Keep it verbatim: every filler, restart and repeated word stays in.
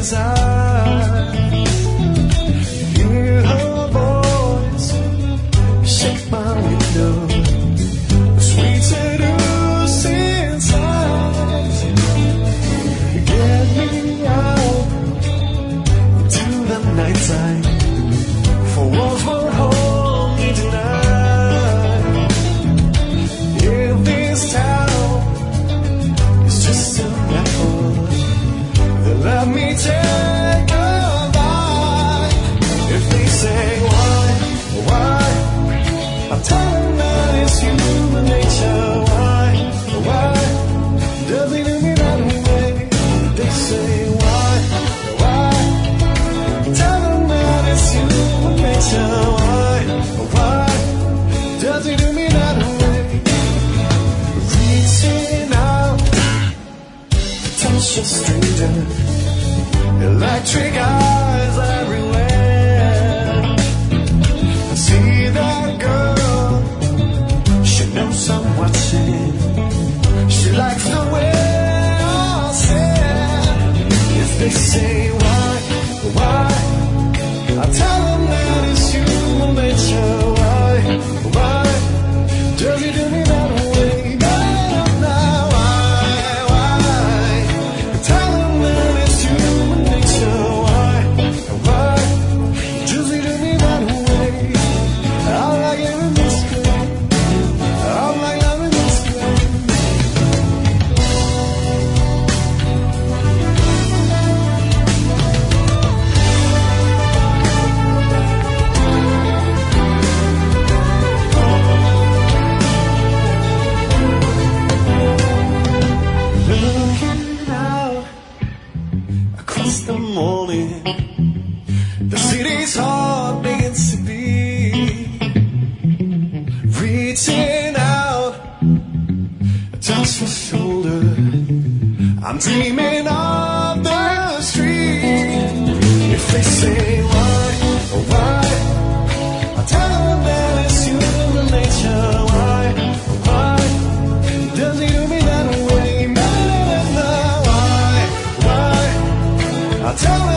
as I hear her voice shake my window, sweet seducing sighs get me out into the nighttime, for walls won't hold me tonight. If this town is just a metaphor, then let me take a bite. If they say why, why, I tell them that it's human nature. Why, why, does it do me that way? They say why, why, tell them that it's human nature. Why, why, does it do me that way? Reaching out to touch a stranger, electric eyes everywhere. I see that girl, she knows I'm watching. She likes the way I said. If they say why, why, I tell them that it's human nature. Why, why, does he do me that way? No, no, why, why, I tell them that it's human nature. Why, why, does he do me that way? I like living this way. I like loving this way. Looking out across the morning, the city's heart begins to beat. Reaching out, I touch her shoulder. I'm dreaming of the street. If they say why, why, I tell them that it's human nature. Why, why, does he do me that way? No, no, no, no. Why, why, I tell them